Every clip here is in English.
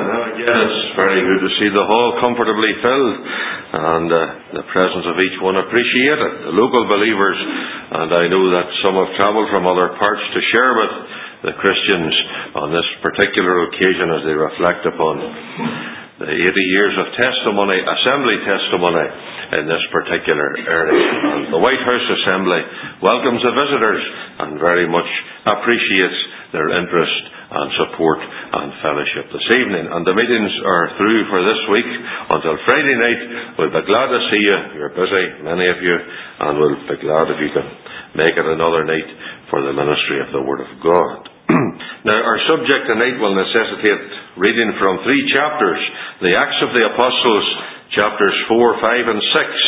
Now again, it's very good to see the hall comfortably filled and the presence of each one appreciated. The local believers, and I know that some have travelled from other parts to share with the Christians on this particular occasion as they reflect upon the 80 years of testimony, assembly testimony in this particular area. And the White House Assembly welcomes the visitors and very much appreciates their interest and support and fellowship this evening. And the meetings are through for this week until Friday night. We'll be glad to see you. You're busy, many of you, and we'll be glad if you can make it another night for the ministry of the Word of God. Now, our subject tonight will necessitate reading from 3 chapters, the Acts of the Apostles, chapters 4, 5 and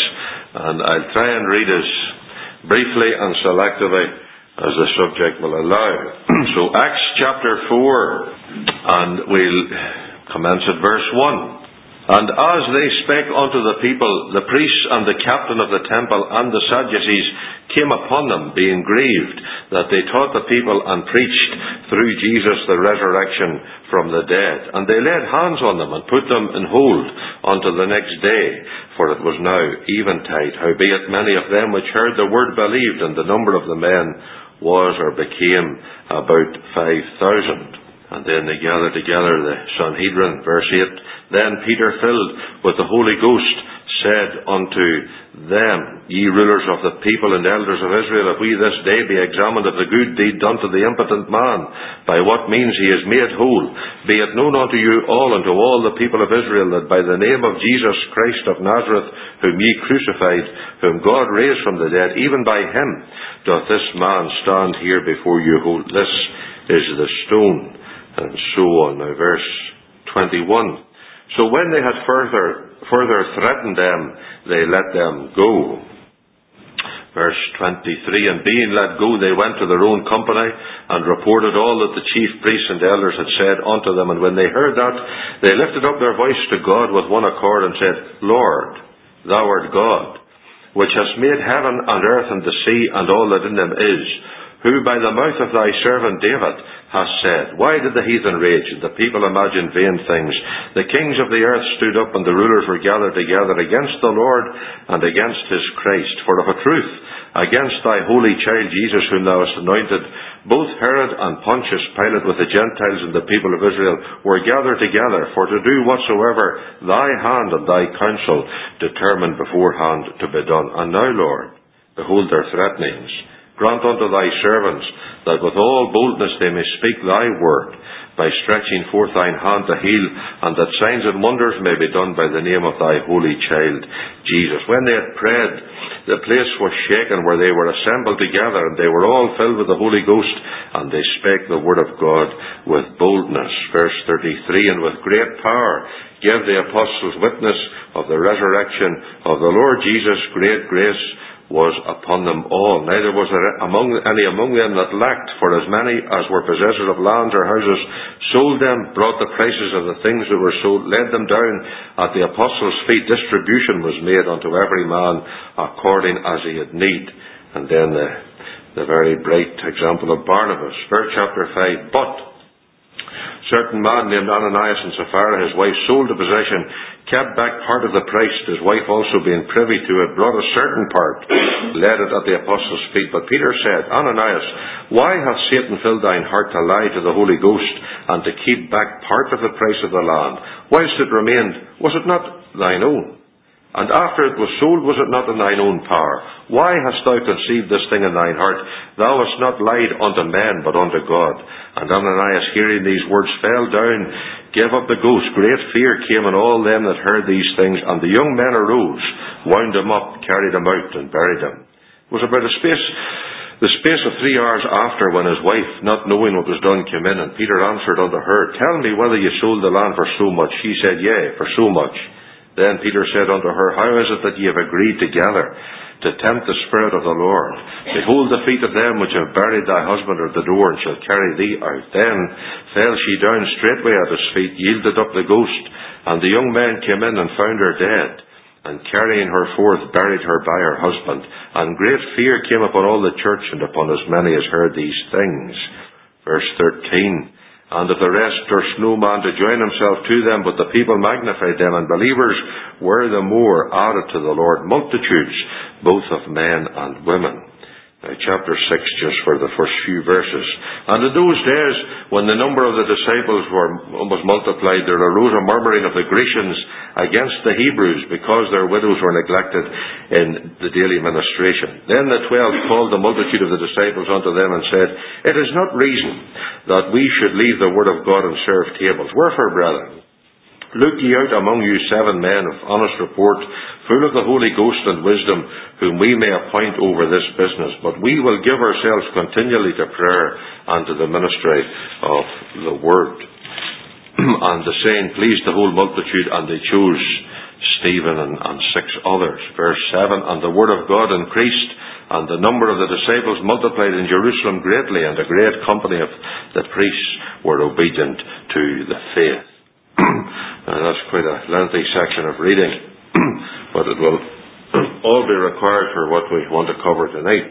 6. And I'll try and read as briefly and selectively as the subject will allow. So, Acts chapter 4, and we'll commence at verse 1. And as they spake unto the people, the priests and the captain of the temple and the Sadducees came upon them, being grieved, that they taught the people and preached through Jesus the resurrection from the dead. And they laid hands on them and put them in hold until the next day, for it was now eventide. Howbeit many of them which heard the word believed, and the number of the men was or became about 5,000. And then they gathered together the Sanhedrin, verse 8. Then Peter, filled with the Holy Ghost, said unto them, Ye rulers of the people and elders of Israel, if we this day be examined of the good deed done to the impotent man, by what means he is made whole, be it known unto you all and to all the people of Israel, that by the name of Jesus Christ of Nazareth, whom ye crucified, whom God raised from the dead, even by him doth this man stand here before you whole. This is the stone. And so on. Now verse 21. So when they had further threatened them, they let them go. Verse 23. And being let go, they went to their own company, and reported all that the chief priests and elders had said unto them. And when they heard that, they lifted up their voice to God with one accord, and said, Lord, thou art God, which hast made heaven and earth and the sea, and all that in them is, who by the mouth of thy servant David hast said, Why did the heathen rage, and the people imagine vain things? The kings of the earth stood up, and the rulers were gathered together against the Lord and against his Christ. For of a truth, against thy holy child Jesus, whom thou hast anointed, both Herod and Pontius Pilate with the Gentiles and the people of Israel were gathered together for to do whatsoever thy hand and thy counsel determined beforehand to be done. And now, Lord, behold their threatenings. Grant unto thy servants that with all boldness they may speak thy word, by stretching forth thine hand to heal, and that signs and wonders may be done by the name of thy holy child Jesus. When they had prayed, the place was shaken where they were assembled together, and they were all filled with the Holy Ghost, and they spake the word of God with boldness. Verse 33. And with great power gave the apostles witness of the resurrection of the Lord Jesus. Great grace was upon them all. Neither was there any among them that lacked, for as many as were possessors of lands or houses sold them, brought the prices of the things that were sold, laid them down at the apostles' feet. Distribution was made unto every man according as he had need. And then the very bright example of Barnabas. Verse chapter 5. But certain man named Ananias and Sapphira, his wife, sold the possession, kept back part of the price, his wife also being privy to it, brought a certain part, laid it at the apostles' feet. But Peter said, Ananias, why hath Satan filled thine heart to lie to the Holy Ghost, and to keep back part of the price of the land? Whilst it remained, was it not thine own? And after it was sold, was it not in thine own power? Why hast thou conceived this thing in thine heart? Thou hast not lied unto men, but unto God. And Ananias, hearing these words, fell down, gave up the ghost. Great fear came on all them that heard these things. And the young men arose, wound him up, carried him out, and buried him. It was about the space of 3 hours after, when his wife, not knowing what was done, came in. And Peter answered unto her, Tell me whether you sold the land for so much. She said, Yea, for so much. Then Peter said unto her, How is it that ye have agreed together to tempt the Spirit of the Lord? Behold, the feet of them which have buried thy husband are at the door, and shall carry thee out. Then fell she down straightway at his feet, yielded up the ghost. And the young men came in and found her dead, and carrying her forth, buried her by her husband. And great fear came upon all the church, and upon as many as heard these things. Verse 13. And of the rest durst no man to join himself to them, but the people magnified them, and believers were the more added to the Lord, multitudes, both of men and women. Chapter 6, just for the first few verses. And in those days, when the number of the disciples was multiplied, there arose a murmuring of the Grecians against the Hebrews, because their widows were neglected in the daily ministration. Then the 12 called the multitude of the disciples unto them, and said, It is not reason that we should leave the word of God and serve tables. Wherefore, brethren, look ye out among you 7 men of honest report, full of the Holy Ghost and wisdom, whom we may appoint over this business. But we will give ourselves continually to prayer and to the ministry of the word. And the saying pleased the whole multitude, and they chose Stephen and 6 others. Verse 7, And the word of God increased, and the number of the disciples multiplied in Jerusalem greatly, and a great company of the priests were obedient to the faith. Now that's quite a lengthy section of reading, but it will all be required for what we want to cover tonight.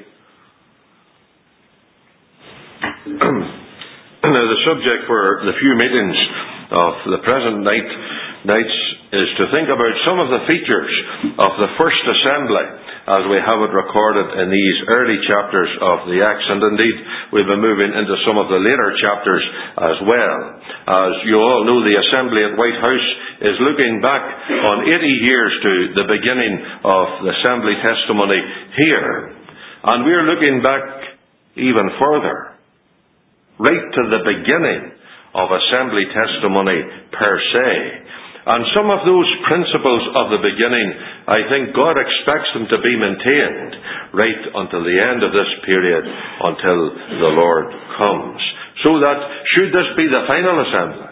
Now the subject for the few meetings of the present nights is to think about some of the features of the first assembly, as we have it recorded in these early chapters of the Acts. And indeed, we'll be moving into some of the later chapters as well. As you all know, the assembly at White House is looking back on 80 years to the beginning of the assembly testimony here. And we're looking back even further, right to the beginning of assembly testimony per se. And some of those principles of the beginning, I think God expects them to be maintained right until the end of this period, until the Lord comes. So that, should this be the final assembly,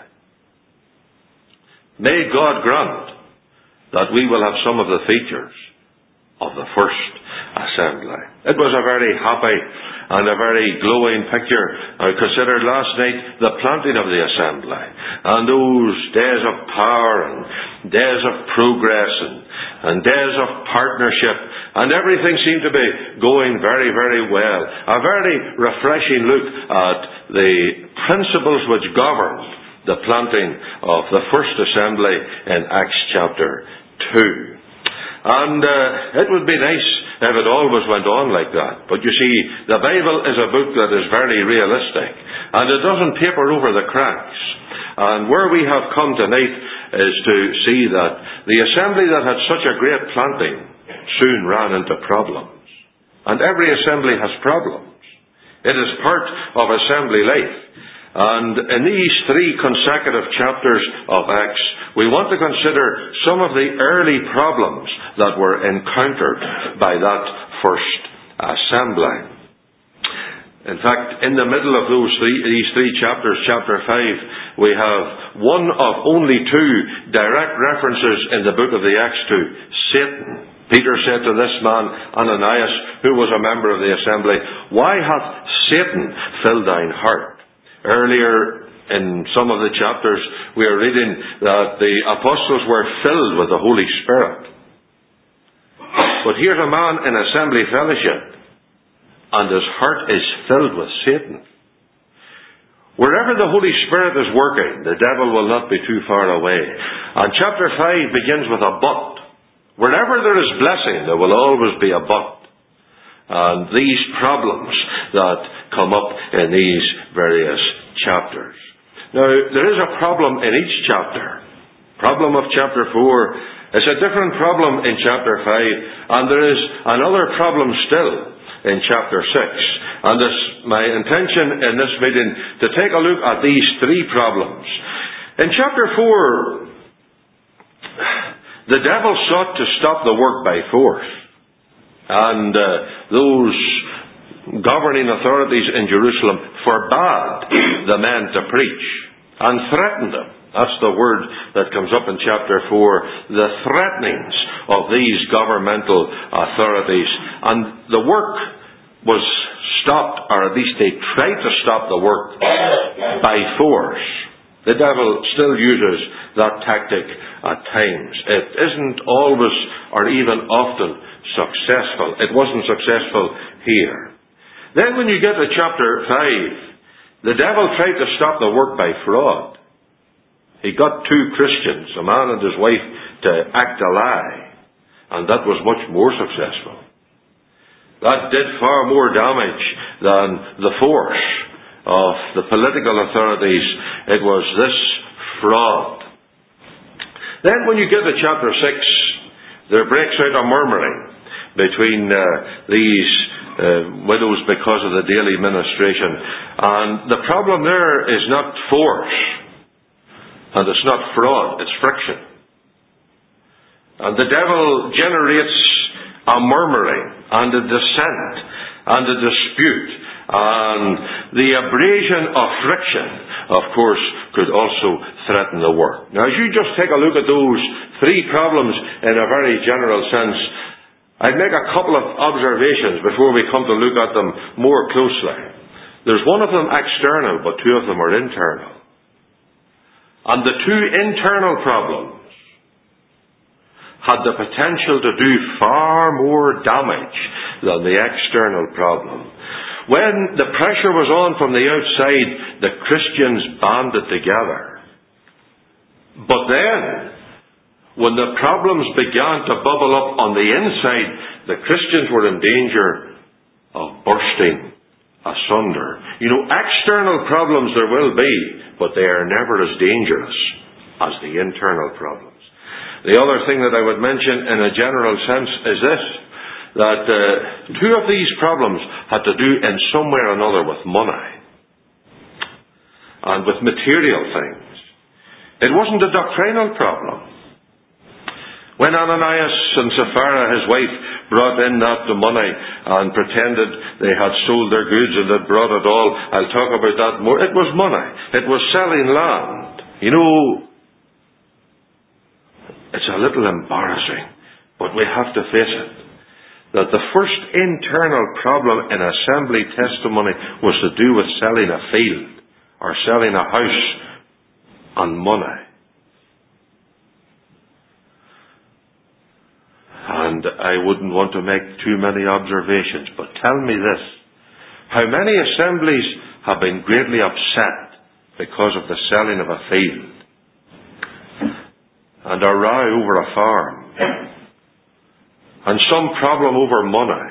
may God grant that we will have some of the features of the first assembly. It was a very happy and a very glowing picture. I considered last night the planting of the assembly, and those days of power and days of progress and days of partnership, and everything seemed to be going very, very well. A very refreshing look at the principles which governed the planting of the first assembly in Acts chapter 2. And it would be nice if it always went on like that. But you see, the Bible is a book that is very realistic, and it doesn't paper over the cracks. And where we have come tonight is to see that the assembly that had such a great planting soon ran into problems. And every assembly has problems. It is part of assembly life. And in these 3 consecutive chapters of Acts, we want to consider some of the early problems that were encountered by that first assembly. In fact, in the middle of these 3 chapters, chapter 5, we have one of only 2 direct references in the book of the Acts to Satan. Peter said to this man, Ananias, who was a member of the assembly, Why hath Satan filled thine heart? Earlier in some of the chapters, we are reading that the apostles were filled with the Holy Spirit. But here's a man in assembly fellowship, and his heart is filled with Satan. Wherever the Holy Spirit is working, the devil will not be too far away. And chapter 5 begins with a but. Wherever there is blessing, there will always be a but. And these problems that come up in these various chapters. Now, there is a problem in each chapter. Problem of chapter 4 is a different problem in chapter 5, and there is another problem still in chapter 6. And it's my intention in this meeting to take a look at these 3 problems. In chapter 4, the devil sought to stop the work by force. And those governing authorities in Jerusalem forbade the men to preach and threatened them. That's the word that comes up in chapter 4, the threatenings of these governmental authorities. And the work was stopped, or at least they tried to stop the work by force. The devil still uses that tactic at times. It isn't always or even often successful. It wasn't successful here. Then when you get to chapter 5, The devil tried to stop the work by fraud. He got two Christians, a man and his wife, to act a lie, and that was much more successful. That did far more damage than the force of the political authorities. It was this fraud. Then when you get to chapter 6, there breaks out a murmuring between these widows because of the daily ministration. And the problem there is not force, and it's not fraud, it's friction. And the devil generates a murmuring and a dissent and a dispute. And the abrasion of friction, of course, could also threaten the work. Now, as you just take a look at those three problems in a very general sense, I'd make a couple of observations before we come to look at them more closely. There's one of them external, but two of them are internal. And the two internal problems had the potential to do far more damage than the external problem. When the pressure was on from the outside, the Christians banded together. But then, when the problems began to bubble up on the inside, the Christians were in danger of bursting asunder. You know, external problems there will be, but they are never as dangerous as the internal problems. The other thing that I would mention in a general sense is this, that two of these problems had to do in some way or another with money and with material things. It wasn't a doctrinal problem. When Ananias and Sapphira, his wife, brought in the money and pretended they had sold their goods and had brought it all, I'll talk about that more. It was money. It was selling land. You know, it's a little embarrassing, but we have to face it, that the first internal problem in assembly testimony was to do with selling a field or selling a house and money. And I wouldn't want to make too many observations, but tell me this. How many assemblies have been greatly upset because of the selling of a field and a row over a farm and some problem over money?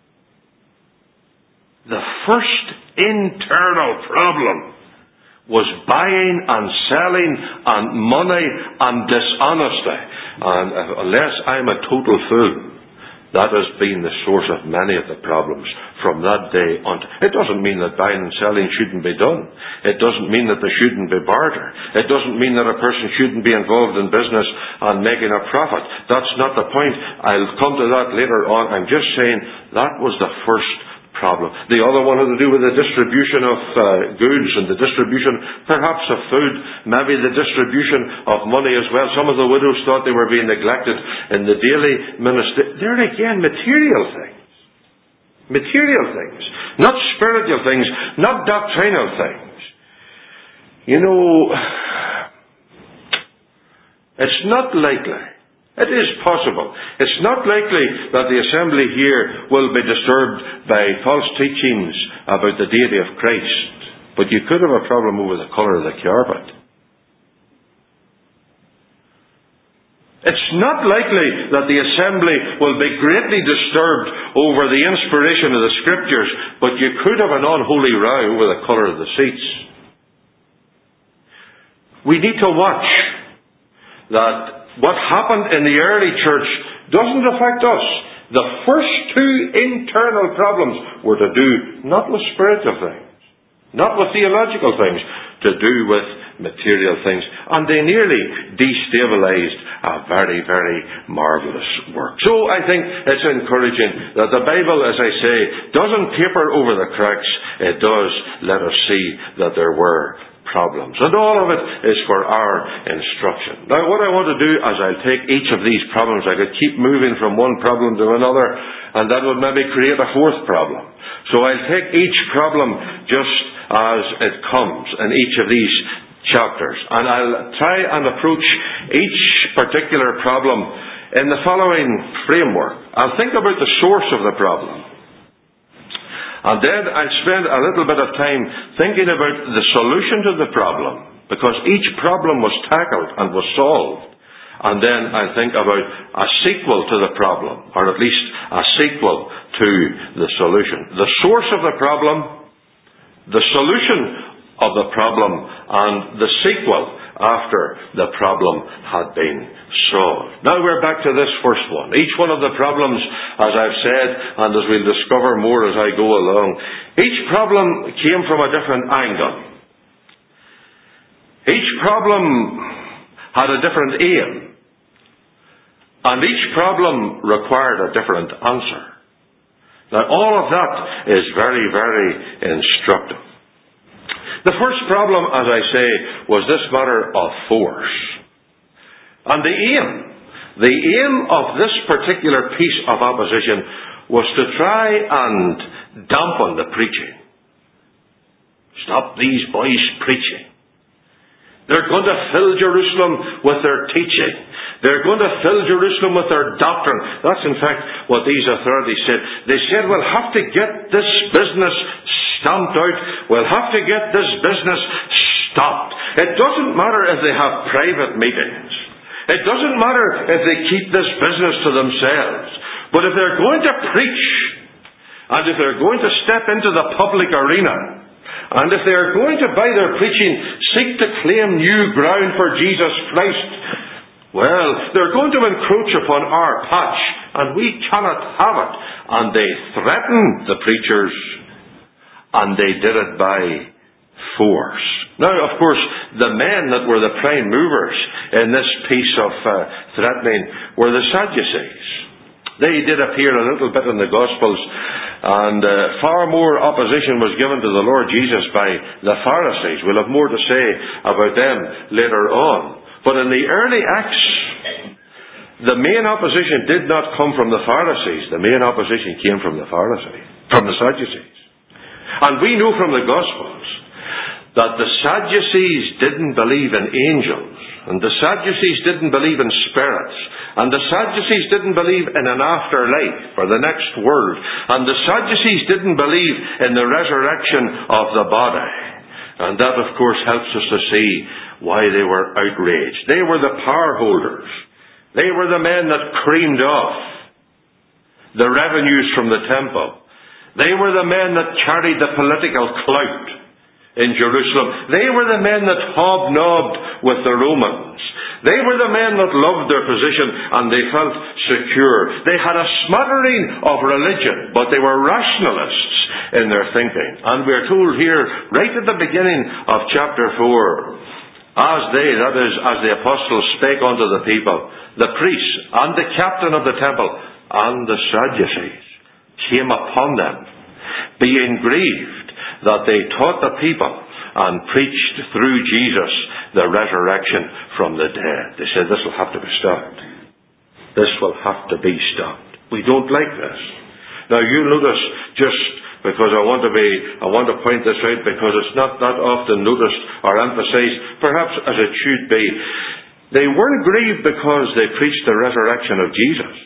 The first internal problem was buying and selling and money and dishonesty. And unless I'm a total fool, that has been the source of many of the problems from that day on. It doesn't mean that buying and selling shouldn't be done. It doesn't mean that there shouldn't be barter. It doesn't mean that a person shouldn't be involved in business and making a profit. That's not the point. I'll come to that later on. I'm just saying that was the first problem. The other one had to do with the distribution of goods and the distribution perhaps of food, maybe the distribution of money as well. Some of the widows thought they were being neglected in the daily ministry. There again, material things. Material things. Not spiritual things, not doctrinal things. You know, it's not likely. It is possible. It's not likely that the assembly here will be disturbed by false teachings about the deity of Christ. But you could have a problem over the colour of the carpet. It's not likely that the assembly will be greatly disturbed over the inspiration of the Scriptures, but you could have an unholy row over the colour of the seats. We need to watch that what happened in the early church doesn't affect us. The first two internal problems were to do not with spiritual things, not with theological things, to do with material things. And they nearly destabilized a very, very marvellous work. So I think it's encouraging that the Bible, as I say, doesn't paper over the cracks. It does let us see that there were problems. And all of it is for our instruction. Now, what I want to do is I'll take each of these problems. I could keep moving from one problem to another, and that would maybe create a fourth problem. So I'll take each problem just as it comes in each of these chapters. And I'll try and approach each particular problem in the following framework. I'll think about the source of the problem. And then I'll spend a little bit of time thinking about the solution to the problem, because each problem was tackled and was solved. And then I'll think about a sequel to the problem, or at least a sequel to the solution. The source of the problem, the solution of the problem, and the sequel after the problem had been solved. Now we're back to this first one. Each one of the problems, as I've said, and as we'll discover more as I go along, each problem came from a different angle. Each problem had a different aim. And each problem required a different answer. Now all of that is very, very instructive. The first problem, as I say, was this matter of force. And the aim of this particular piece of opposition was to try and dampen the preaching. Stop these boys preaching. They're going to fill Jerusalem with their teaching. They're going to fill Jerusalem with their doctrine. That's in fact what these authorities said. They said, we'll have to get this business stamped out. We'll have to get this business stopped. It doesn't matter if they have private meetings. It doesn't matter if they keep this business to themselves. But if they're going to preach, and if they're going to step into the public arena, and if they're going to, by their preaching, seek to claim new ground for Jesus Christ, well, they're going to encroach upon our patch, and we cannot have it. And they threatened the preachers, and they did it by force. Now, of course, the men that were the prime movers in this piece of threatening were the Sadducees. They did appear a little bit in the Gospels, and far more opposition was given to the Lord Jesus by the Pharisees. We'll have more to say about them later on. But in the early Acts, the main opposition did not come from the Pharisees. The main opposition came from the Sadducees. And we know from the Gospels that the Sadducees didn't believe in angels, and the Sadducees didn't believe in spirits, and the Sadducees didn't believe in an afterlife or the next world, and the Sadducees didn't believe in the resurrection of the body. And that, of course, helps us to see why they were outraged. They were the power holders. They were the men that creamed off the revenues from the temple. They were the men that carried the political clout in Jerusalem. They were the men that hobnobbed with the Romans. They were the men that loved their position and they felt secure. They had a smattering of religion, but they were rationalists in their thinking. And we're told here, right at the beginning of chapter 4, as the apostles spake unto the people, the priests and the captain of the temple and the Sadducees came upon them, being grieved that they taught the people and preached through Jesus the resurrection from the dead. They said, this will have to be stopped. This will have to be stopped. We don't like this. Now you notice, just because I want to point this out, because it's not that often noticed or emphasized, perhaps as it should be. They weren't grieved because they preached the resurrection of Jesus.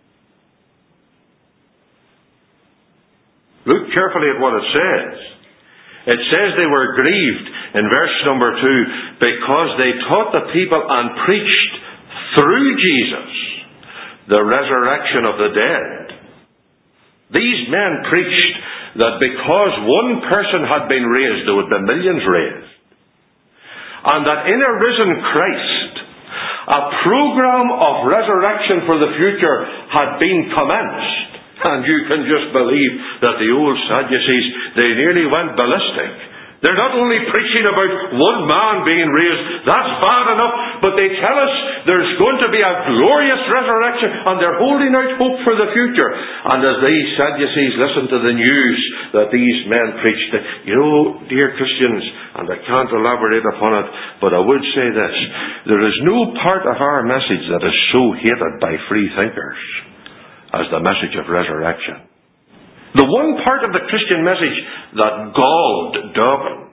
Look carefully at what it says. It says they were grieved in verse number 2 because they taught the people and preached through Jesus the resurrection of the dead. These men preached that because one person had been raised, there would be millions raised. And that in a risen Christ, a program of resurrection for the future had been commenced. And you can just believe that the old Sadducees, they nearly went ballistic. They're not only preaching about one man being raised, that's bad enough, but they tell us there's going to be a glorious resurrection, and they're holding out hope for the future. And as these Sadducees listened to the news that these men preached, dear Christians, and I can't elaborate upon it, but I would say this, there is no part of our message that is so hated by free thinkers as the message of resurrection. The one part of the Christian message that galled Dawkins.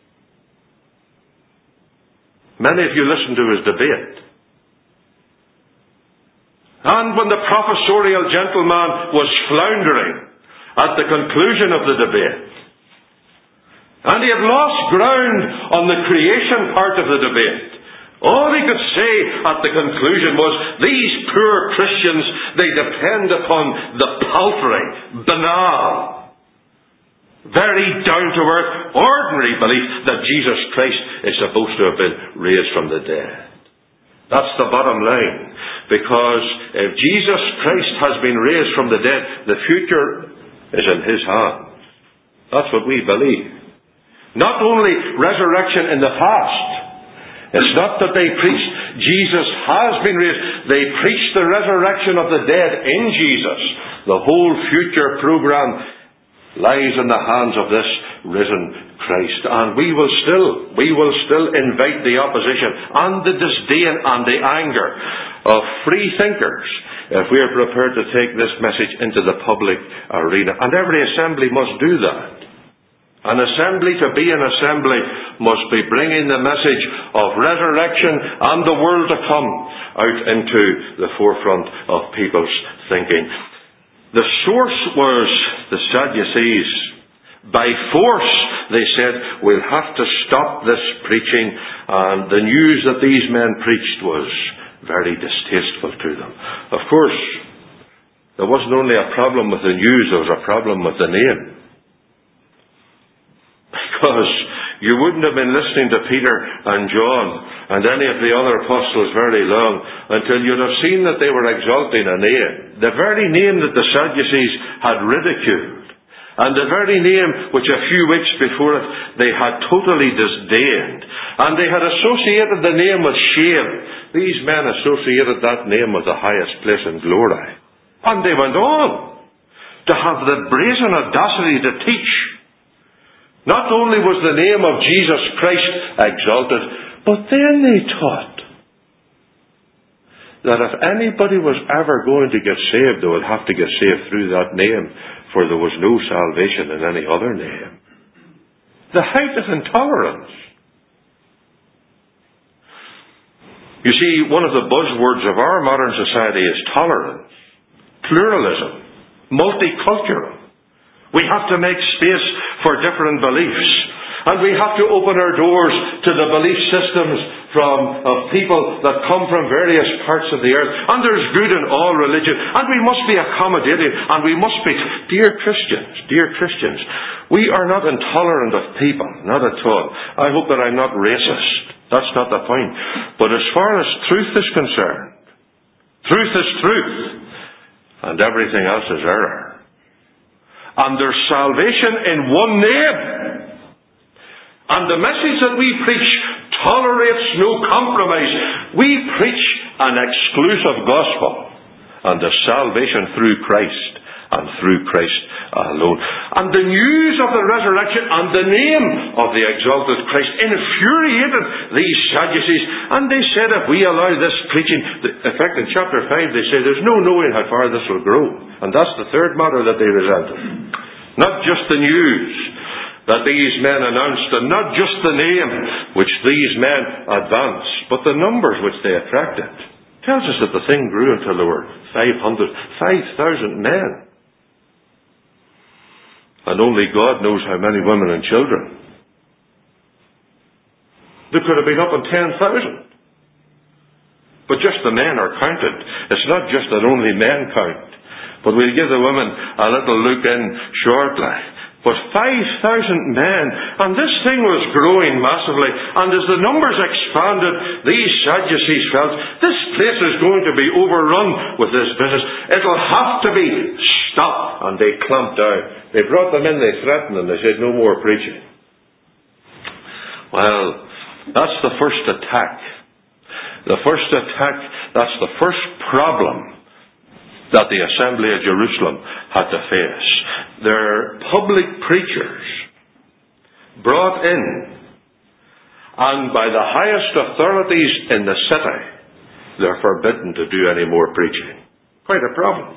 Many of you listened to his debate. And when the professorial gentleman was floundering at the conclusion of the debate. And he had lost ground on the creation part of the debate. All he could say at the conclusion was, these poor Christians, they depend upon the paltry, banal, very down-to-earth, ordinary belief that Jesus Christ is supposed to have been raised from the dead. That's the bottom line. Because if Jesus Christ has been raised from the dead, the future is in His hands. That's what we believe. Not only resurrection in the past. It's not that they preached Jesus has been raised. They preached the resurrection of the dead in Jesus. The whole future program lies in the hands of this risen Christ. And we will still invite the opposition and the disdain and the anger of free thinkers if we are prepared to take this message into the public arena. And every assembly must do that. An assembly, to be an assembly, must be bringing the message of resurrection and the world to come out into the forefront of people's thinking. The source was the Sadducees. By force, they said, we'll have to stop this preaching, and the news that these men preached was very distasteful to them. Of course, there wasn't only a problem with the news, there was a problem with the name. Because you wouldn't have been listening to Peter and John and any of the other apostles very long until you'd have seen that they were exalting a name. The very name that the Sadducees had ridiculed. And the very name which a few weeks before it they had totally disdained. And they had associated the name with shame. These men associated that name with the highest place in glory. And they went on to have the brazen audacity to teach. Not only was the name of Jesus Christ exalted, but then they taught that if anybody was ever going to get saved, they would have to get saved through that name, for there was no salvation in any other name. The height of intolerance. You see, one of the buzzwords of our modern society is tolerance, pluralism, multicultural. We have to make space for different beliefs. And we have to open our doors to the belief systems of people that come from various parts of the earth. And there's good in all religion. And we must be accommodating. And we must be, dear Christians, we are not intolerant of people. Not at all. I hope that I'm not racist. That's not the point. But as far as truth is concerned, truth is truth. And everything else is error. And there's salvation in one name. And the message that we preach tolerates no compromise. We preach an exclusive gospel. And the salvation through Christ. And through Christ alone. And the news of the resurrection and the name of the exalted Christ infuriated these Sadducees. And they said, if we allow this preaching, in fact in chapter 5 they say there's no knowing how far this will grow. And that's the third matter that they resented. Not just the news that these men announced, and not just the name which these men advanced, but the numbers which they attracted. It tells us that the thing grew until there were 5,000 men. And only God knows how many women and children. There could have been up to 10,000. But just the men are counted. It's not just that only men count. But we'll give the women a little look in shortly. But 5,000 men, and this thing was growing massively, and as the numbers expanded, these Sadducees felt, this place is going to be overrun with this business. It'll have to be stopped. And they clamped down. They brought them in, they threatened them, they said, no more preaching. Well, that's the first attack. That's the first problem that the Assembly of Jerusalem had to face. Their public preachers brought in, and by the highest authorities in the city, they're forbidden to do any more preaching. Quite a problem.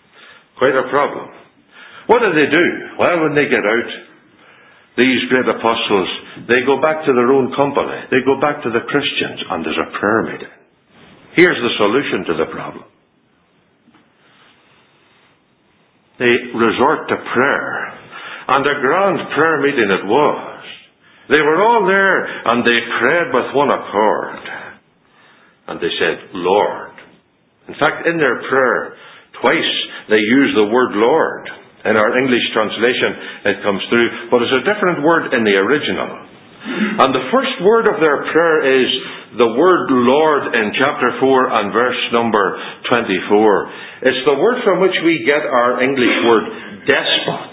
What do they do? Well, when they get out, these great apostles, they go back to their own company. They go back to the Christians, and there's a prayer meeting. Here's the solution to the problem. they resort to prayer. And a grand prayer meeting it was. They were all there and they prayed with one accord. And they said, Lord. In fact, in their prayer, twice they use the word Lord. In our English translation, it comes through, but it's a different word in the original. And the first word of their prayer is the word Lord in chapter 4 and verse number 24. It's the word from which we get our English word despot.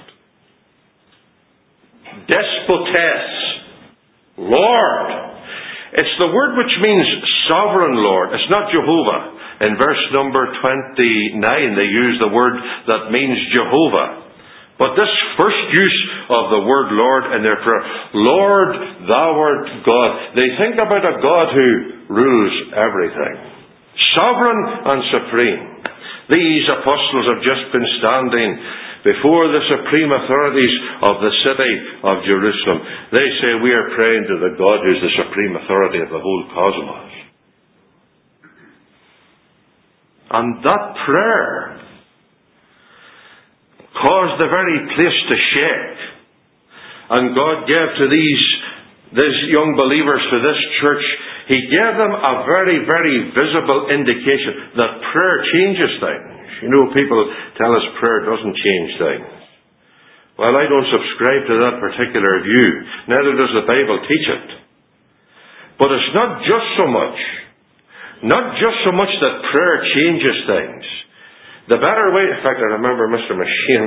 Despotes. Lord. It's the word which means sovereign Lord. It's not Jehovah. In verse number 29, they use the word that means Jehovah. But this first use of the word Lord in their prayer, Lord, thou art God. They think about a God who rules everything. Sovereign and supreme. These apostles have just been standing before the supreme authorities of the city of Jerusalem. They say, we are praying to the God who is the supreme authority of the whole cosmos. And that prayer caused the very place to shake. And God gave to these young believers, to this church, He gave them a very, very visible indication that prayer changes things. You know, people tell us prayer doesn't change things. Well, I don't subscribe to that particular view. Neither does the Bible teach it. But it's not just so much that prayer changes things. The better way, in fact, I remember Mr. Machine,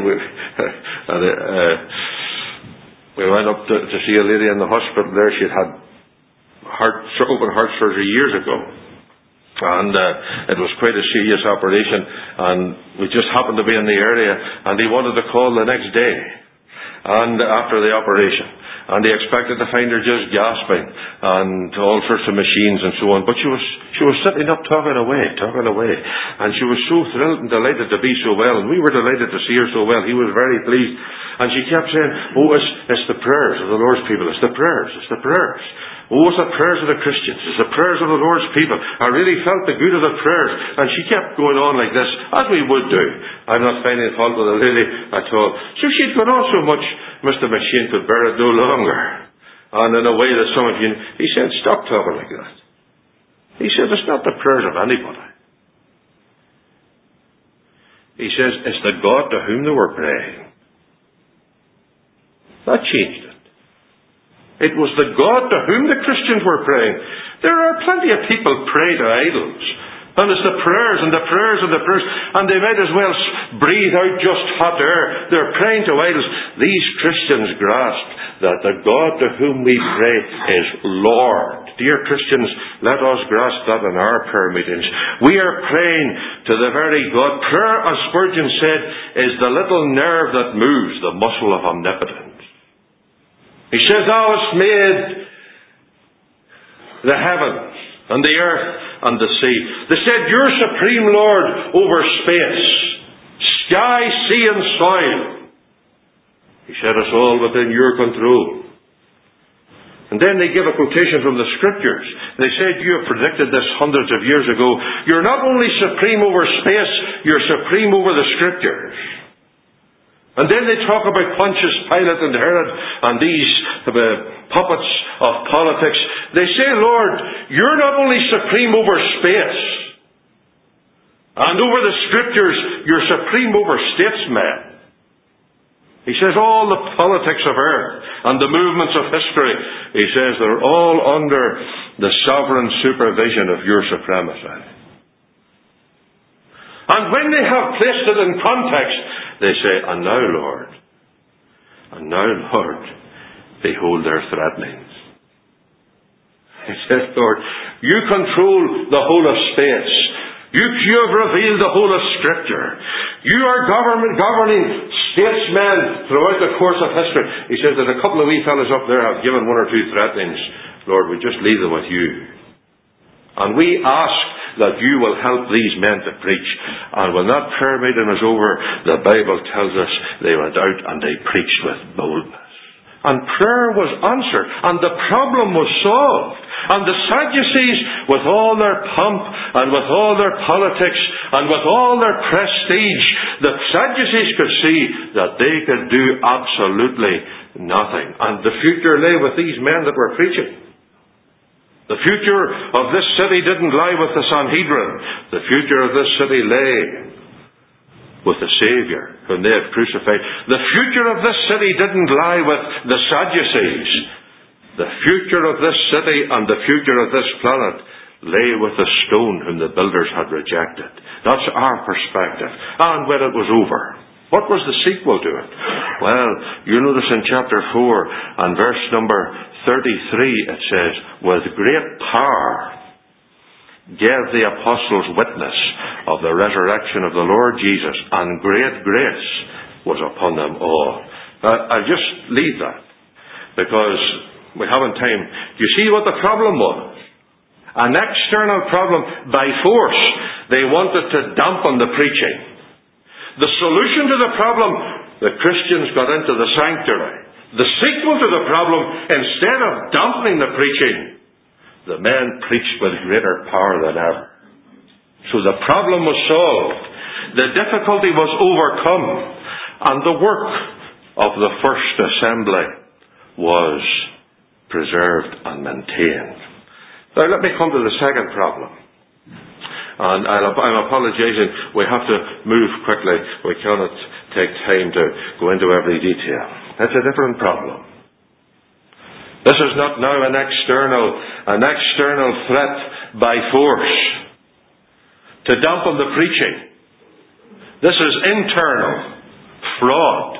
we went up to see a lady in the hospital there. She'd had open heart surgery years ago. And it was quite a serious operation. And we just happened to be in the area. And he wanted to call the next day. And after the operation. And he expected to find her just gasping and all sorts of machines and so on. But she was sitting up talking away. And she was so thrilled and delighted to be so well. And we were delighted to see her so well. He was very pleased. And she kept saying, oh, it's the prayers of the Lord's people. It's the prayers. Oh, it's the prayers of the Christians. It's the prayers of the Lord's people. I really felt the good of the prayers. And she kept going on like this, as we would do. I'm not finding fault with the lady at all. So she'd gone on so much, Mr. Machine could bear it no longer. And in a way that some of you, he said, stop talking like that. He said, it's not the prayers of anybody. He says, it's the God to whom they were praying. That changed it. It was the God to whom the Christians were praying. There are plenty of people pray to idols. And it's the prayers and the prayers and the prayers. And they might as well breathe out just hot air. They're praying to idols. These Christians grasp that the God to whom we pray is Lord. Dear Christians, let us grasp that in our prayer meetings. We are praying to the very God. Prayer, as Spurgeon said, is the little nerve that moves the muscle of omnipotence. He says, thou hast made the heavens and the earth and the sea. They said, you're supreme Lord over space, sky, sea and soil. He said, it's all within your control. And then they give a quotation from the Scriptures. They said, you have predicted this hundreds of years ago. You're not only supreme over space, you're supreme over the Scriptures. And then they talk about Pontius Pilate and Herod and these puppets of politics. They say, Lord, you're not only supreme over space and over the Scriptures, you're supreme over statesmen. He says all the politics of earth and the movements of history, he says they're all under the sovereign supervision of your supremacy. And when they have placed it in context, they say, and now, Lord, behold their threatenings. He says, Lord, you control the whole of space. You have revealed the whole of Scripture. You are governing statesmen throughout the course of history. He says that a couple of wee fellas up there have given one or two threatenings. Lord, we just leave them with you. And we ask that you will help these men to preach. And when that prayer meeting was over, the Bible tells us they went out and they preached with boldness. And prayer was answered. And the problem was solved. And the Sadducees, with all their pomp and with all their politics and with all their prestige, the Sadducees could see that they could do absolutely nothing. And the future lay with these men that were preaching. The future of this city didn't lie with the Sanhedrin. The future of this city lay with the Savior, whom they had crucified. The future of this city didn't lie with the Sadducees. The future of this city and the future of this planet lay with the stone whom the builders had rejected. That's our perspective. And when it was over, what was the sequel to it? Well, you notice in chapter 4 and verse number 33 it says, with great power gave the apostles witness of the resurrection of the Lord Jesus, and great grace was upon them all. I'll just leave that, because we haven't time. You see what the problem was? An external problem by force. They wanted to dampen the preaching. The solution to the problem, the Christians got into the sanctuary. The sequel to the problem, instead of dampening the preaching, the men preached with greater power than ever. So the problem was solved. The difficulty was overcome. And the work of the first assembly was preserved and maintained. Now let me come to the second problem. And I'm apologizing, we have to move quickly. We cannot take time to go into every detail. That's a different problem. This is not now an external threat by force to dampen the preaching. This is internal fraud.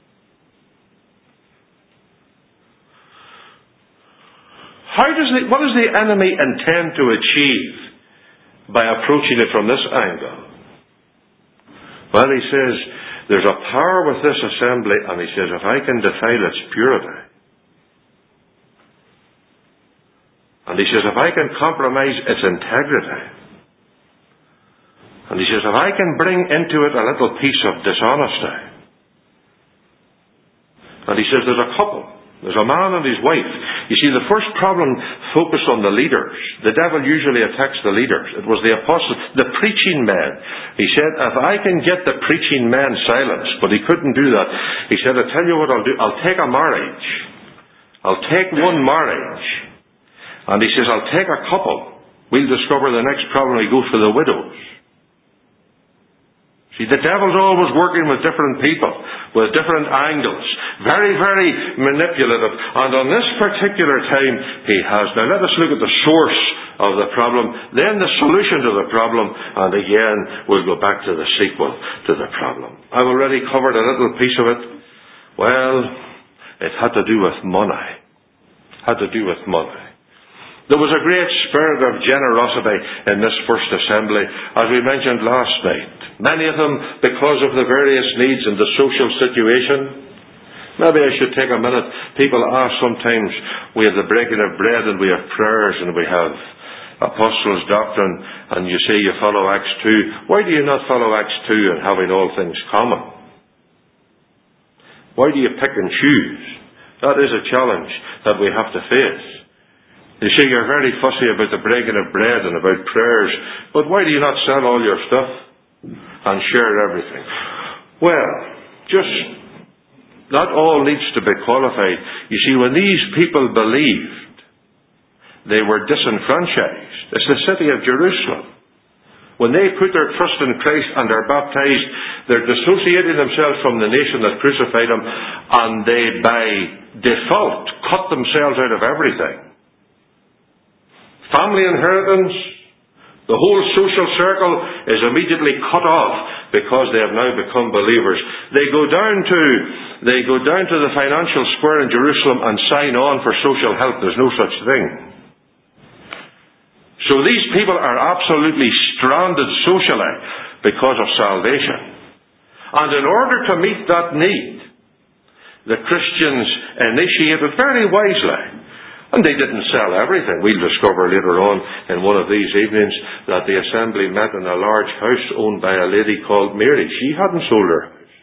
What does the enemy intend to achieve by approaching it from this angle? Well, he says, there's a power with this assembly, and he says, if I can defile its purity, and he says, if I can compromise its integrity, and he says, if I can bring into it a little piece of dishonesty, and he says, there's a couple. There's a man and his wife. You see, the first problem focused on the leaders. The devil usually attacks the leaders. It was the apostles, the preaching men. He said, if I can get the preaching men silenced, but he couldn't do that. He said, I'll tell you what I'll do. I'll take a marriage. I'll take one marriage. And he says, I'll take a couple. We'll discover the next problem. He goes for the widows. See, the devil's always working with different people, with different angles. Very, very manipulative. And on this particular time, he has. Now let us look at the source of the problem, then the solution to the problem, and again, we'll go back to the sequel to the problem. I've already covered a little piece of it. Well, it had to do with money. Had to do with money. There was a great spirit of generosity in this first assembly, as we mentioned last night. Many of them because of the various needs and the social situation. Maybe I should take a minute. People ask sometimes, we have the breaking of bread and we have prayers and we have apostles' doctrine, and you say you follow Acts 2. Why do you not follow Acts 2 and having all things common? Why do you pick and choose? That is a challenge that we have to face. You see, you're very fussy about the breaking of bread and about prayers, but why do you not sell all your stuff and share everything? Well, just not all needs to be qualified. You see, when these people believed, they were disenfranchised. It's the city of Jerusalem. When they put their trust in Christ and are baptized, they're dissociating themselves from the nation that crucified them, and they, by default, cut themselves out of everything. Family inheritance, the whole social circle is immediately cut off because they have now become believers. They go down to the financial square in Jerusalem and sign on for social help. There's no such thing. So these people are absolutely stranded socially because of salvation. And in order to meet that need, the Christians initiated very wisely. And they didn't sell everything. We'll discover later on in one of these evenings that the assembly met in a large house owned by a lady called Mary. She hadn't sold her house.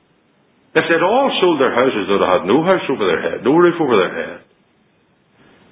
If they'd all sold their houses, they'd have had no house over their head, no roof over their head.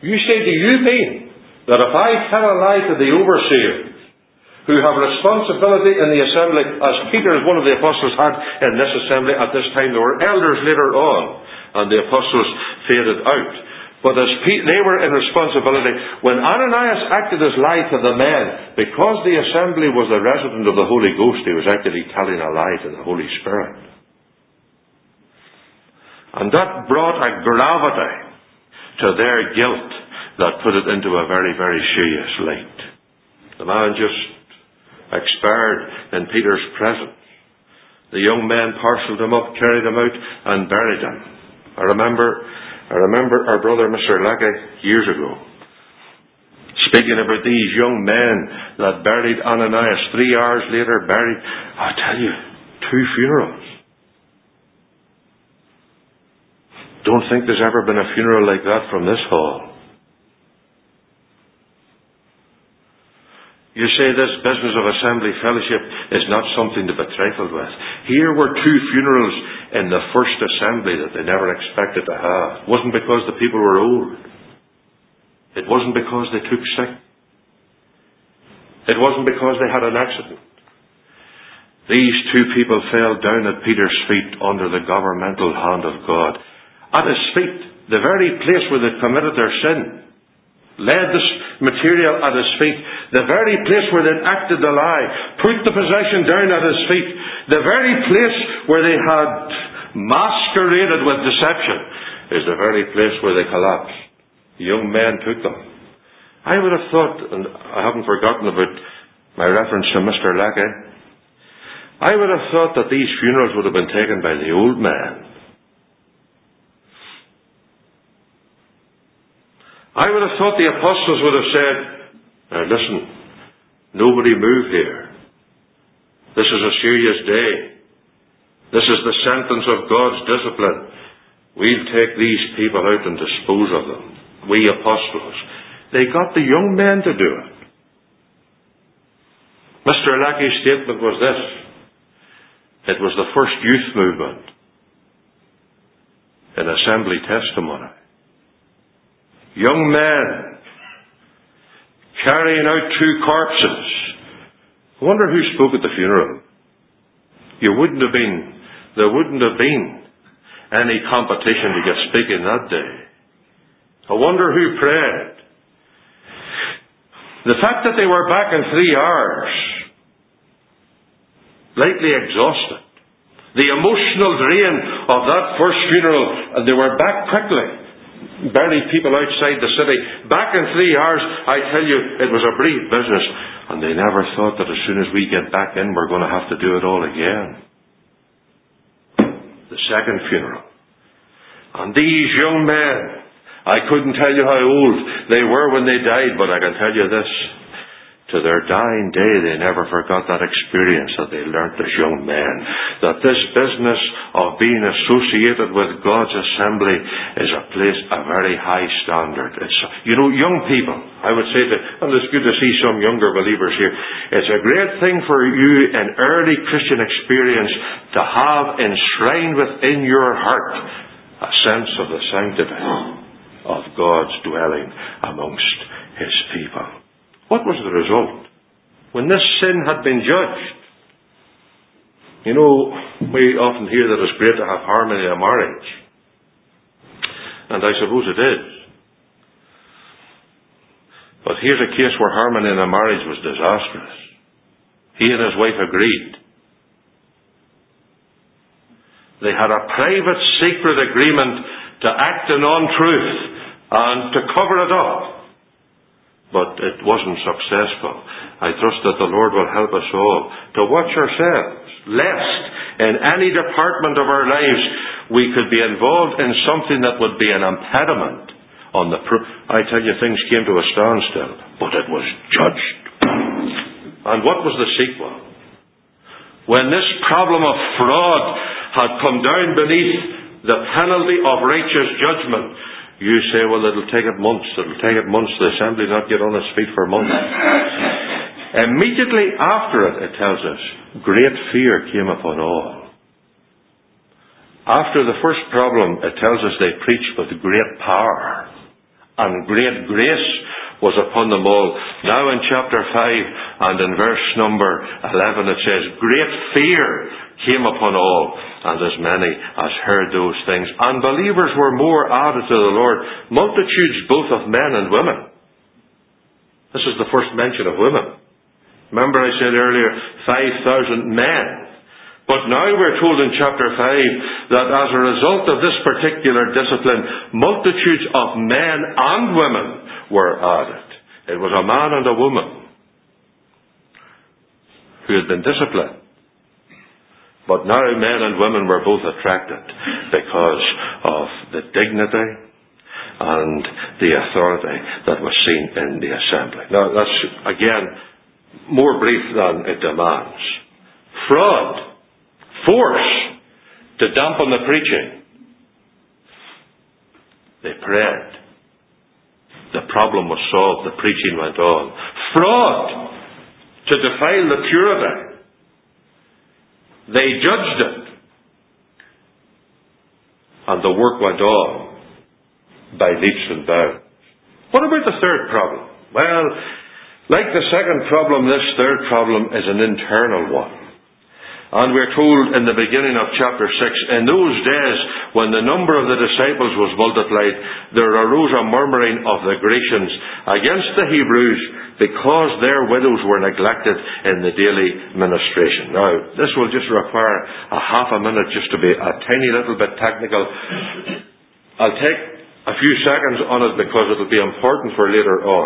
You say, do you mean that if I tell a lie to the overseers, who have responsibility in the assembly, as Peter, one of the apostles, had in this assembly at this time? There were elders later on, and the apostles faded out. But as they were in responsibility, when Ananias acted as lie to the men, because the assembly was the resident of the Holy Ghost, he was actually telling a lie to the Holy Spirit. And that brought a gravity to their guilt that put it into a very, very serious light. The man just expired in Peter's presence. The young men parcelled him up, carried him out, and buried him. I remember our brother Mr. Lackey years ago speaking about these young men that buried Ananias. 3 hours later buried, I tell you, 2 funerals. Don't think there's ever been a funeral like that from this hall. You say this business of assembly fellowship is not something to be trifled with. Here were 2 funerals in the first assembly that they never expected to have. It wasn't because the people were old. It wasn't because they took sick. It wasn't because they had an accident. These 2 people fell down at Peter's feet under the governmental hand of God. At his feet, the very place where they committed their sin, laid this material at his feet, the very place where they acted the lie, put the possession down at his feet, the very place where they had masqueraded with deception is the very place where they collapsed. The young men took them. I would have thought, and I haven't forgotten about my reference to Mr. Lackey, I would have thought that these funerals would have been taken by the old man. I would have thought the apostles would have said, now listen, nobody move here. This is a serious day. This is the sentence of God's discipline. We'll take these people out and dispose of them. We apostles. They got the young men to do it. Mr. Lackey's statement was this. It was the first youth movement in assembly testimony. Young men carrying out 2 corpses. I wonder who spoke at the funeral. There wouldn't have been any competition to get speaking that day. I wonder who prayed. The fact that they were back in 3 hours, lightly exhausted, the emotional drain of that first funeral, and they were back quickly. Buried people outside the city. Back in 3 hours, I tell you, it was a brief business. And they never thought that as soon as we get back in, we're going to have to do it all again. The second funeral. And these young men, I couldn't tell you how old they were when they died, but I can tell you this. To their dying day, they never forgot that experience that they learnt as young men. That this business of being associated with God's assembly is a very high standard. It's, young people, I would say and it's good to see some younger believers here. It's a great thing for you in early Christian experience to have enshrined within your heart a sense of the sanctity of God's dwelling amongst His people. What was the result? When this sin had been judged, we often hear that it's great to have harmony in a marriage. And I suppose it is. But here's a case where harmony in a marriage was disastrous. He and his wife agreed. They had a private, secret agreement to act in untruth and to cover it up. But it wasn't successful. I trust that the Lord will help us all to watch ourselves, lest in any department of our lives we could be involved in something that would be an impediment on the I tell you, things came to a standstill, but it was judged. And what was the sequel? When this problem of fraud had come down beneath the penalty of righteous judgment, you say, well, it'll take it months. The assembly not get on its feet for months. Immediately after it tells us, great fear came upon all. After the first problem, it tells us they preached with great power. and great grace was upon them all. Now in chapter 5 and in verse number 11 it says, great fear came upon all, and as many as heard those things. And believers were more added to the Lord, multitudes both of men and women. This is the first mention of women. Remember I said earlier, 5,000 men. But now we're told in chapter 5 that as a result of this particular discipline, multitudes of men and women were added. It was a man and a woman who had been disciplined. But now men and women were both attracted because of the dignity and the authority that was seen in the assembly. Now that's, again, more brief than it demands. Fraud. Force to dampen the preaching. They prayed. The problem was solved. The preaching went on. Fraud to defile the purity. They judged it. And the work went on by leaps and bounds. What about the third problem? Well, like the second problem, this third problem is an internal one. And we're told in the beginning of chapter 6, in those days when the number of the disciples was multiplied, there arose a murmuring of the Grecians against the Hebrews because their widows were neglected in the daily ministration. Now, this will just require a half a minute just to be a tiny little bit technical. I'll take a few seconds on it because it'll be important for later on.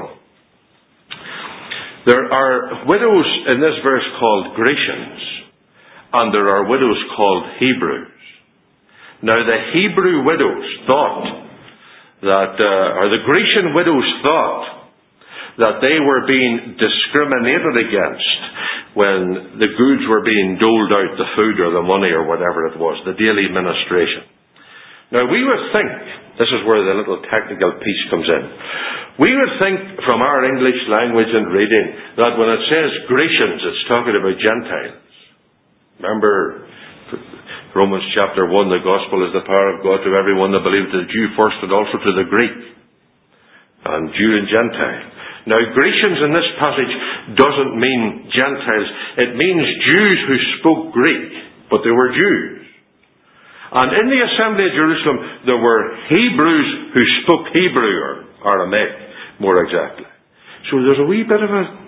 There are widows in this verse called Grecians. And there are widows called Hebrews. Now the Hebrew widows thought that, or the Grecian widows thought that they were being discriminated against when the goods were being doled out, the food or the money or whatever it was, the daily ministration. Now we would think, this is where the little technical piece comes in, we would think from our English language and reading that when it says Grecians, it's talking about Gentiles. Remember, Romans chapter 1, the gospel is the power of God to everyone that believes, to the Jew first and also to the Greek, and Jew and Gentile. Now, Grecians in this passage doesn't mean Gentiles. It means Jews who spoke Greek, but they were Jews. And in the assembly of Jerusalem, there were Hebrews who spoke Hebrew, or Aramaic, more exactly. So there's a wee bit of a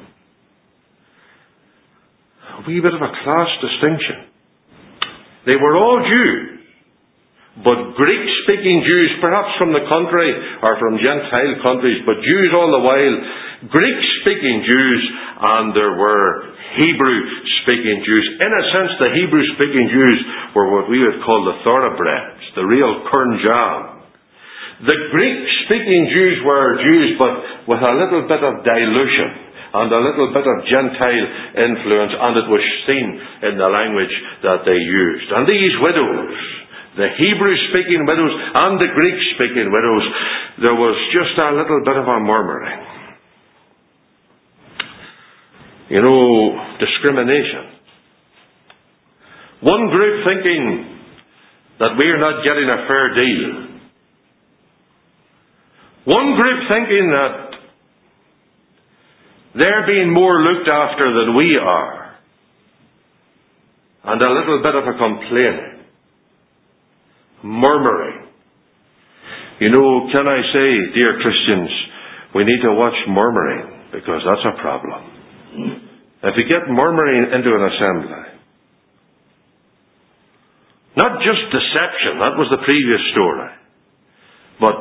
class distinction. They were all Jews, but Greek-speaking Jews, perhaps from the country or from Gentile countries, but Jews all the while, Greek-speaking Jews, and there were Hebrew-speaking Jews. In a sense, the Hebrew-speaking Jews were what we would call the thoroughbreds, the real Kern jam. The Greek-speaking Jews were Jews, but with a little bit of dilution and a little bit of Gentile influence, and it was seen in the language that they used. And these widows, the Hebrew-speaking widows and the Greek-speaking widows, there was just a little bit of a murmuring. You know, discrimination. One group thinking that we're not getting a fair deal. One group thinking that they're being more looked after than we are. And a little bit of a complaining. Murmuring. You know, can I say, dear Christians, we need to watch murmuring, because that's a problem. If you get murmuring into an assembly, not just deception, that was the previous story, but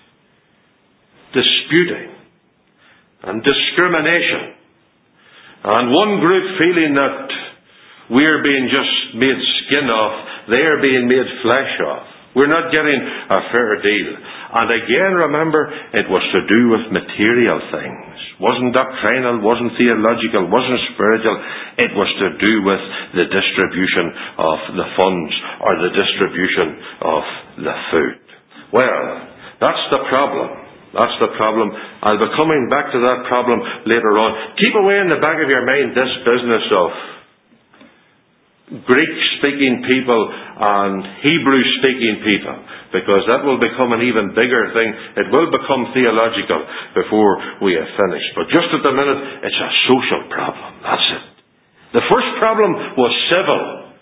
disputing and discrimination, and one group feeling that we're being just made skin off, they're being made flesh off. We're not getting a fair deal. And again, remember, it was to do with material things. Wasn't doctrinal, wasn't theological, wasn't spiritual. It was to do with the distribution of the funds or the distribution of the food. Well, that's the problem. That's the problem. I'll be coming back to that problem later on. Keep away in the back of your mind this business of Greek-speaking people and Hebrew-speaking people, because that will become an even bigger thing. It will become theological before we have finished. But just at the minute, it's a social problem. That's it. The first problem was civil.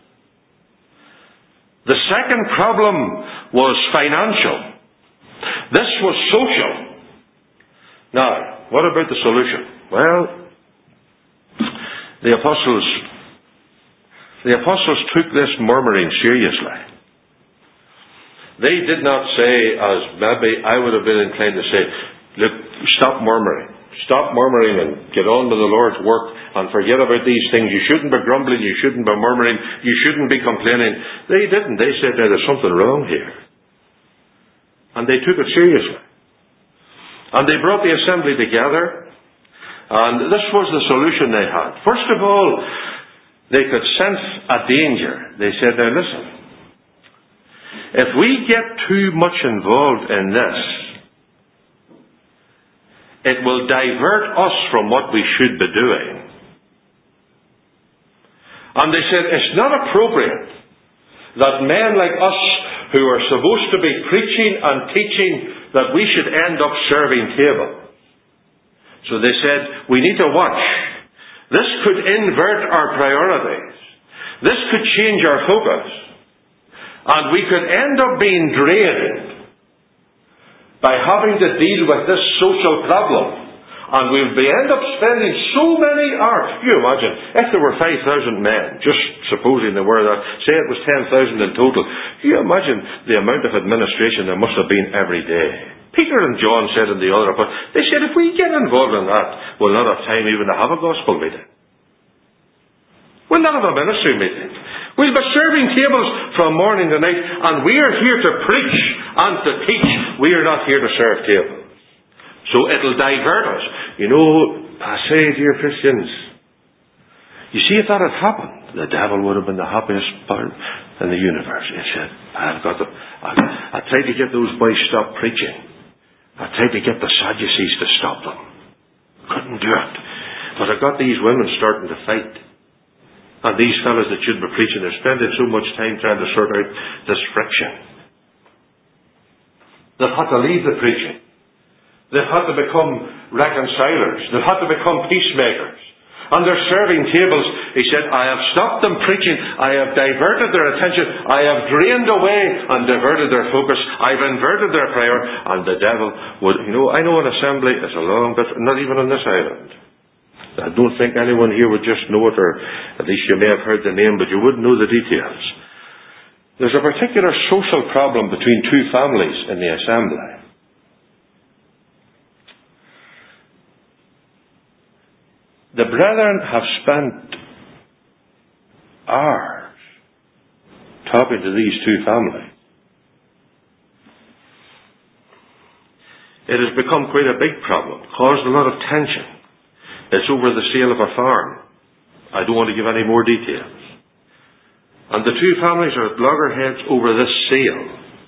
The second problem was financial. This was social. Now, what about the solution? Well, the apostles took this murmuring seriously. They did not say, as maybe I would have been inclined to say, look, stop murmuring. Stop murmuring and get on with the Lord's work and forget about these things. You shouldn't be grumbling, you shouldn't be murmuring, you shouldn't be complaining. They didn't. They said, there's something wrong here. And they took it seriously. And they brought the assembly together. And this was the solution they had. First of all, they could sense a danger. They said, now listen, if we get too much involved in this, it will divert us from what we should be doing. And they said, it's not appropriate that men like us, who are supposed to be preaching and teaching, that we should end up serving table. So they said, we need to watch. This could invert our priorities. This could change our focus. And we could end up being drained by having to deal with this social problem. And we'll end up spending so many hours. Can you imagine, if there were 5,000 men, just supposing there were that, say it was 10,000 in total, can you imagine the amount of administration there must have been every day? Peter and John said in the other report, they said, if we get involved in that, we'll not have time even to have a gospel meeting. We'll not have a ministry meeting. We'll be serving tables from morning to night, and we are here to preach and to teach. We are not here to serve tables. So it'll divert us. You know, I say, dear Christians, you see, if that had happened, the devil would have been the happiest part in the universe. He said, I tried to get those boys to stop preaching. I tried to get the Sadducees to stop them. Couldn't do it. But I got these women starting to fight. And these fellows that should be preaching, they're spending so much time trying to sort out this friction. They've had to leave the preaching. They've had to become reconcilers. They've had to become peacemakers. And they're serving tables. He said, I have stopped them preaching. I have diverted their attention. I have drained away and diverted their focus. I've inverted their prayer. And the devil would, I know an assembly is a long bit, not even on this island. I don't think anyone here would just know it, or at least you may have heard the name, but you wouldn't know the details. There's a particular social problem between two families in the assembly. The brethren have spent hours talking to these two families. It has become quite a big problem, caused a lot of tension. It's over the sale of a farm. I don't want to give any more details. And the two families are at loggerheads over this sale.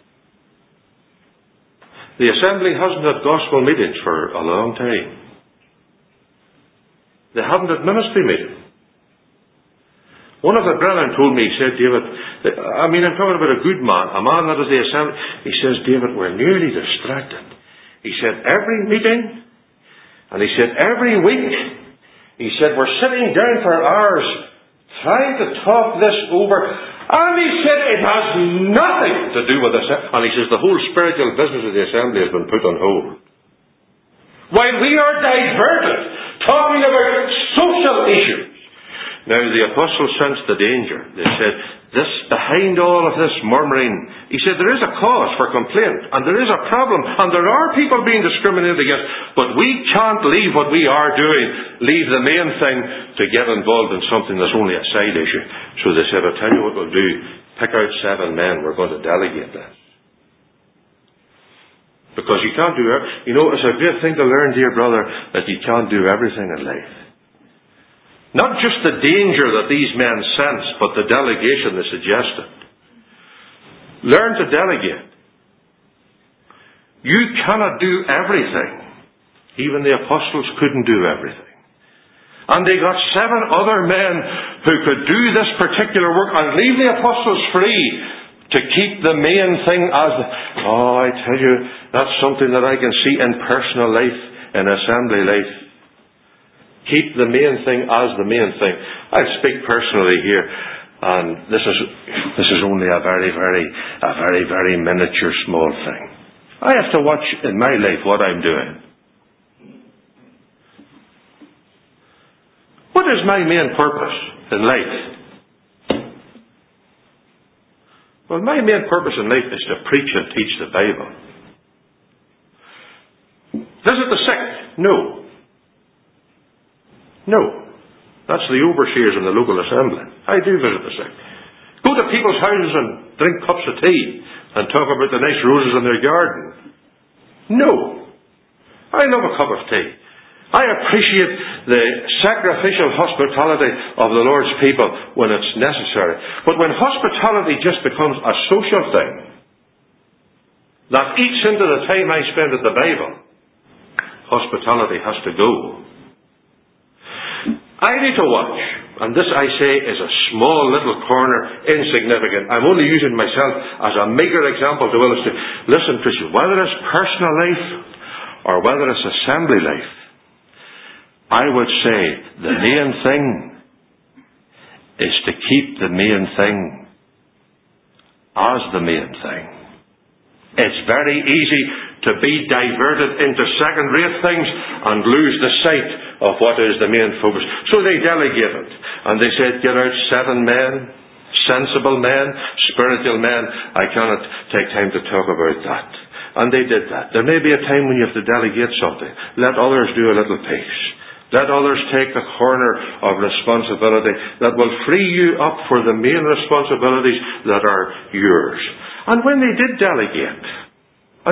The assembly hasn't had gospel meetings for a long time. They haven't had ministry meetings. One of the brethren told me, he said, David, I'm talking about a good man, a man that is the assembly. He says, David, we're nearly distracted. He said, every meeting, and he said, every week, he said, we're sitting down for hours trying to talk this over. And he said, it has nothing to do with this. And he says, the whole spiritual business of the assembly has been put on hold. While we are diverted, talking about social issues. Now the apostles sensed the danger. They said, behind all of this murmuring, he said, there is a cause for complaint, and there is a problem, and there are people being discriminated against, but we can't leave what we are doing, leave the main thing to get involved in something that's only a side issue. So they said, I'll tell you what we'll do, pick out 7 men, we're going to delegate this. Because you can't do it. It's a great thing to learn, dear brother, that you can't do everything in life. Not just the danger that these men sense, but the delegation they suggested. Learn to delegate. You cannot do everything. Even the apostles couldn't do everything. And they got 7 other men who could do this particular work and leave the apostles free to keep the main thing as... Oh, I tell you, that's something that I can see in personal life, in assembly life. Keep the main thing as the main thing. I speak personally here, and this is only a very, very miniature small thing. I have to watch in my life what I'm doing. What is my main purpose in life? Well, my main purpose in life is to preach and teach the Bible. Visit the sick? No. No. That's the overseers in the local assembly. I do visit the sick. Go to people's houses and drink cups of tea and talk about the nice roses in their garden. No. I love a cup of tea. I appreciate the sacrificial hospitality of the Lord's people when it's necessary. But when hospitality just becomes a social thing that eats into the time I spend at the Bible, hospitality has to go. I need to watch, and this I say is a small little corner, insignificant. I'm only using myself as a meagre example to illustrate. Listen, Christian, whether it's personal life or whether it's assembly life, I would say the main thing is to keep the main thing as the main thing. It's very easy to be diverted into second-rate things and lose the sight of what is the main focus. So they delegated, and they said, get out 7 men, sensible men, spiritual men. I cannot take time to talk about that. And they did that. There may be a time when you have to delegate something. Let others do a little piece. Let others take the corner of responsibility that will free you up for the main responsibilities that are yours. And when they did delegate, and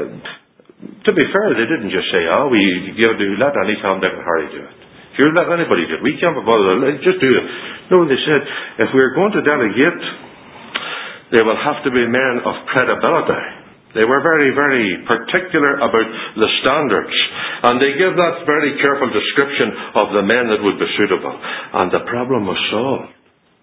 to be fair, they didn't just say, let any Tom, Dick and Harry do it. Sure, let anybody do it. We can't be bothered. Just do it. No, they said, if we're going to delegate, they will have to be men of credibility. They were very, very particular about the standards. And they gave that very careful description of the men that would be suitable. And the problem was solved.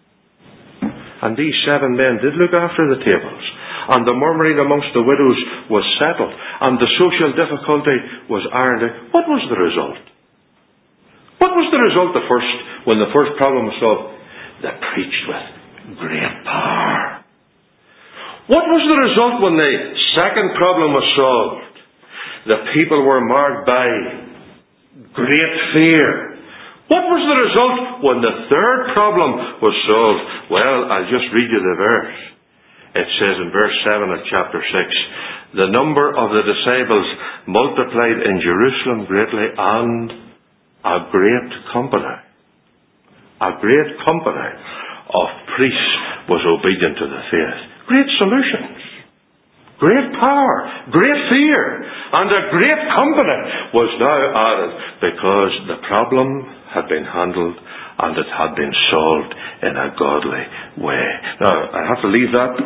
And these 7 men did look after the tables. And the murmuring amongst the widows was settled. And the social difficulty was ironed out. What was the result? What was the result when the first problem was solved? They preached with great power. What was the result when the second problem was solved? The people were marked by great fear. What was the result when the third problem was solved? Well, I'll just read you the verse. It says in verse 7 of chapter 6, the number of the disciples multiplied in Jerusalem greatly, and a great company of priests was obedient to the faith. Great solutions, great power, great fear, and a great company was now added because the problem had been handled and it had been solved in a godly way. Now, I have to leave that.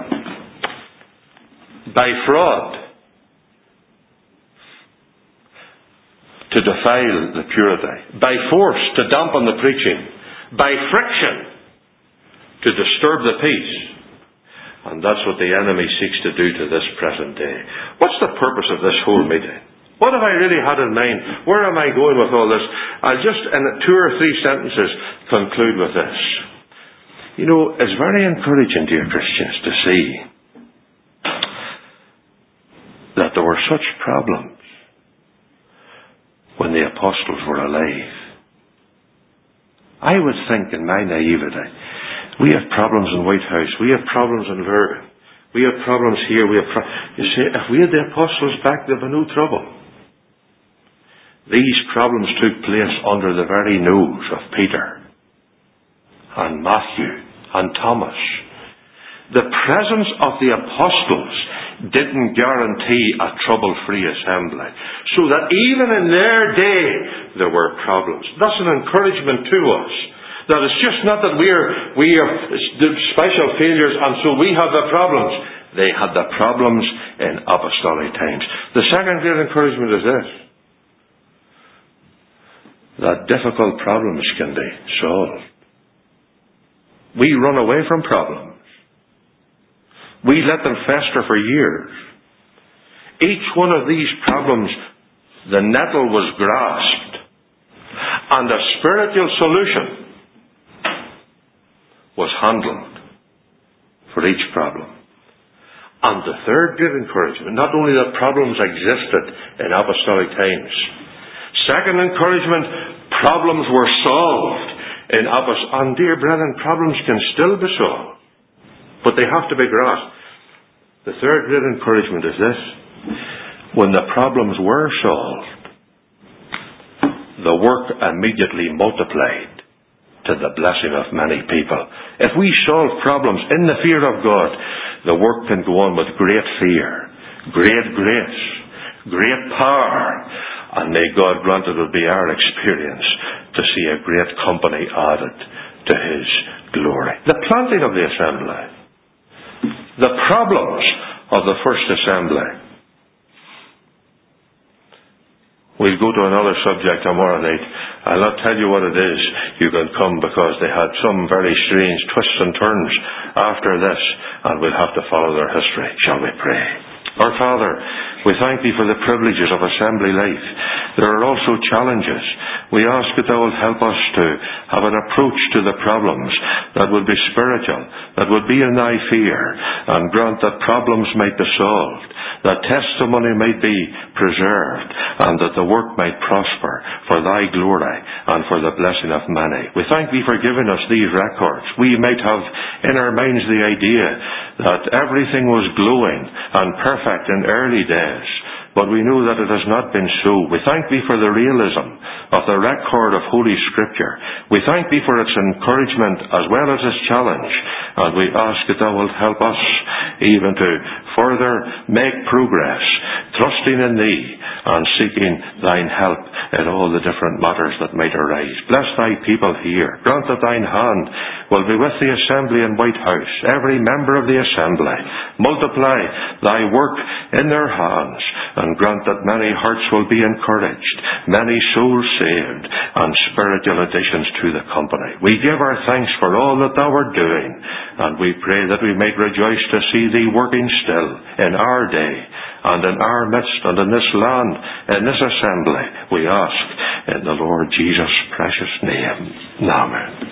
By fraud, to defile the purity. By force, to dampen the preaching. By friction, to disturb the peace. And that's what the enemy seeks to do to this present day. What's the purpose of this whole meeting? What have I really had in mind? Where am I going with all this? I'll just, in 2 or 3 sentences, conclude with this. You know, it's very encouraging, dear Christians, to see that there were such problems when the apostles were alive. I would think, in my naivety, we have problems in White House. We have problems in Lurgan. We have problems here. You see, if we had the apostles back, there'd be no trouble. These problems took place under the very nose of Peter and Matthew and Thomas. The presence of the apostles didn't guarantee a trouble-free assembly. So that even in their day, there were problems. That's an encouragement to us. That it's just not that we are special failures and so we have the problems. They had the problems in apostolic times. The second great encouragement is this. that difficult problems can be solved. We run away from problems. We let them fester for years. Each one of these problems, the nettle was grasped, and a spiritual solution was handled for each problem. And the third great encouragement, not only that problems existed in apostolic times. Second encouragement, problems were solved in apostolic. And dear brethren, problems can still be solved, but they have to be grasped. The third great encouragement is this: when the problems were solved, the work immediately multiplied to the blessing of many people. If we solve problems in the fear of God, the work can go on with great fear, great grace, great power, and may God grant it will be our experience to see a great company added to His glory. The planting of the assembly, the problems of the first assembly. We'll go to another subject tomorrow night. I'll not tell you what it is. You can come, because they had some very strange twists and turns after this, and we'll have to follow their history. Shall we pray? Our Father, we thank Thee for the privileges of assembly life. There are also challenges. We ask that Thou wilt help us to have an approach to the problems that would be spiritual, that would be in Thy fear, and grant that problems might be solved, that testimony might be preserved, and that the work might prosper for Thy glory and for the blessing of many. We thank Thee for giving us these records. We might have in our minds the idea that everything was glowing and perfect in early days, but we know that it has not been so. We thank Thee for the realism of the record of Holy Scripture. We thank Thee for its encouragement as well as its challenge, and we ask that Thou wilt help us even to further make progress, trusting in Thee and seeking Thine help in all the different matters that might arise. Bless Thy people here. Grant that Thine hand will be with the assembly in White House, every member of the assembly. Multiply Thy work in their hands, and grant that many hearts will be encouraged, many souls saved, and spiritual additions to the company. We give our thanks for all that Thou art doing, and we pray that we may rejoice to see Thee working still in our day, and in our midst, and in this land, in this assembly, we ask in the Lord Jesus' precious name. Amen.